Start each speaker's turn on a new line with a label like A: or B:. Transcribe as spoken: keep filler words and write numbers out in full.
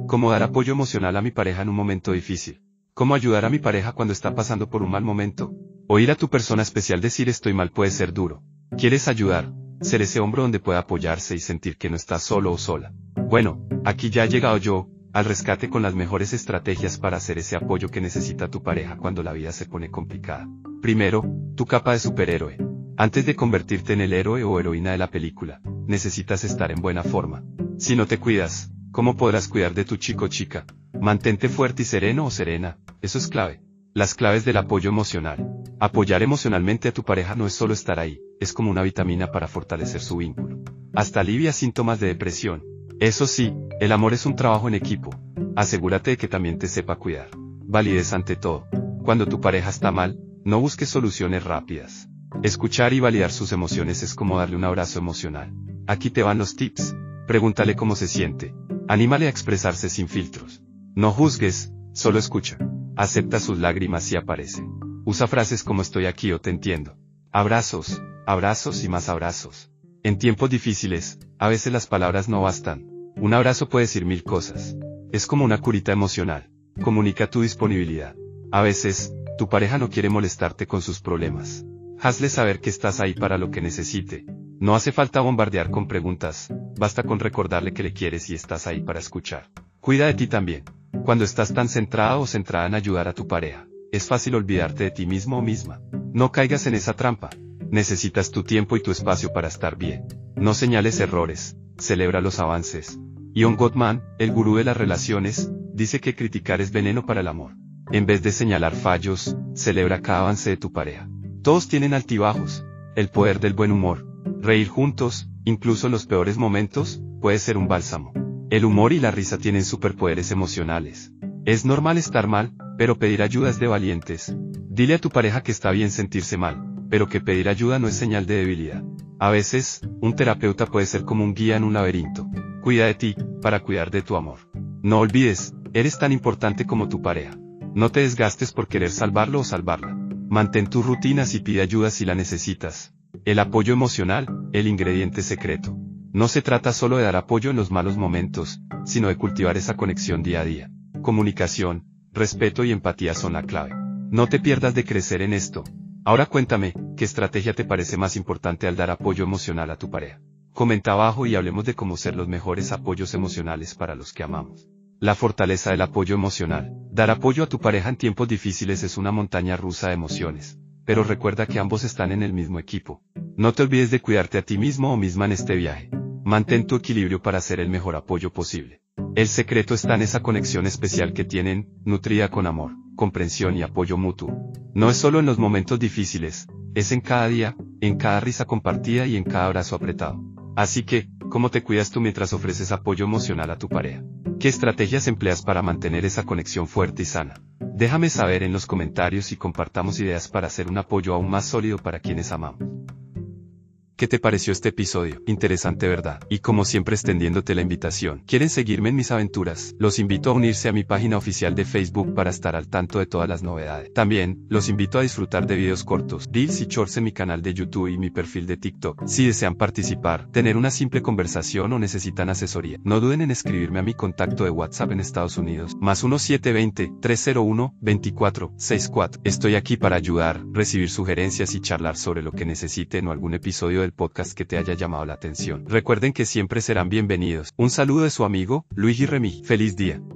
A: ¿Cómo dar apoyo emocional a mi pareja en un momento difícil? ¿Cómo ayudar a mi pareja cuando está pasando por un mal momento? Oír a tu persona especial decir estoy mal puede ser duro. ¿Quieres ayudar? Ser ese hombro donde pueda apoyarse y sentir que no está solo o sola. Bueno, aquí ya he llegado yo, al rescate con las mejores estrategias para hacer ese apoyo que necesita tu pareja cuando la vida se pone complicada. Primero, tu capa de superhéroe. Antes de convertirte en el héroe o heroína de la película, necesitas estar en buena forma. Si no te cuidas, ¿cómo podrás cuidar de tu chico o chica? Mantente fuerte y sereno o serena, eso es clave. Las claves del apoyo emocional. Apoyar emocionalmente a tu pareja no es solo estar ahí, es como una vitamina para fortalecer su vínculo. Hasta alivia síntomas de depresión. Eso sí, el amor es un trabajo en equipo. Asegúrate de que también te sepa cuidar. Validez ante todo. Cuando tu pareja está mal, no busques soluciones rápidas. Escuchar y validar sus emociones es como darle un abrazo emocional. Aquí te van los tips. Pregúntale cómo se siente. Anímale a expresarse sin filtros. No juzgues, solo escucha. Acepta sus lágrimas si aparecen. Usa frases como estoy aquí o te entiendo. Abrazos, abrazos y más abrazos. En tiempos difíciles, a veces las palabras no bastan. Un abrazo puede decir mil cosas. Es como una curita emocional. Comunica tu disponibilidad. A veces, tu pareja no quiere molestarte con sus problemas. Hazle saber que estás ahí para lo que necesite. No hace falta bombardear con preguntas, basta con recordarle que le quieres y estás ahí para escuchar. Cuida de ti también. Cuando estás tan centrada o centrada en ayudar a tu pareja, es fácil olvidarte de ti mismo o misma. No caigas en esa trampa. Necesitas tu tiempo y tu espacio para estar bien. No señales errores, celebra los avances. John Gottman, el gurú de las relaciones, dice que criticar es veneno para el amor. En vez de señalar fallos, celebra cada avance de tu pareja. Todos tienen altibajos. El poder del buen humor. Reír juntos, incluso en los peores momentos, puede ser un bálsamo. El humor y la risa tienen superpoderes emocionales. Es normal estar mal, pero pedir ayuda es de valientes. Dile a tu pareja que está bien sentirse mal, pero que pedir ayuda no es señal de debilidad. A veces, un terapeuta puede ser como un guía en un laberinto. Cuida de ti, para cuidar de tu amor. No olvides, eres tan importante como tu pareja. No te desgastes por querer salvarlo o salvarla. Mantén tus rutinas y pide ayuda si la necesitas. El apoyo emocional, el ingrediente secreto. No se trata solo de dar apoyo en los malos momentos, sino de cultivar esa conexión día a día. Comunicación, respeto y empatía son la clave. No te pierdas de crecer en esto. Ahora cuéntame, ¿qué estrategia te parece más importante al dar apoyo emocional a tu pareja? Comenta abajo y hablemos de cómo ser los mejores apoyos emocionales para los que amamos. La fortaleza del apoyo emocional. Dar apoyo a tu pareja en tiempos difíciles es una montaña rusa de emociones. Pero recuerda que ambos están en el mismo equipo. No te olvides de cuidarte a ti mismo o misma en este viaje. Mantén tu equilibrio para hacer el mejor apoyo posible. El secreto está en esa conexión especial que tienen, nutrida con amor, comprensión y apoyo mutuo. No es solo en los momentos difíciles, es en cada día, en cada risa compartida y en cada abrazo apretado. Así que, ¿cómo te cuidas tú mientras ofreces apoyo emocional a tu pareja? ¿Qué estrategias empleas para mantener esa conexión fuerte y sana? Déjame saber en los comentarios y compartamos ideas para hacer un apoyo aún más sólido para quienes amamos. ¿Qué te pareció este episodio? Interesante, ¿verdad? Y como siempre extendiéndote la invitación. ¿Quieren seguirme en mis aventuras? Los invito a unirse a mi página oficial de Facebook para estar al tanto de todas las novedades. También, los invito a disfrutar de videos cortos, reels y shorts en mi canal de YouTube y mi perfil de TikTok. Si desean participar, tener una simple conversación o necesitan asesoría, no duden en escribirme a mi contacto de WhatsApp en Estados Unidos, más uno siete dos cero, tres cero uno, dos cuatro seis cuatro. Estoy aquí para ayudar, recibir sugerencias y charlar sobre lo que necesiten o algún episodio de el podcast que te haya llamado la atención. Recuerden que siempre serán bienvenidos. Un saludo de su amigo, Luigi Remy. Feliz día.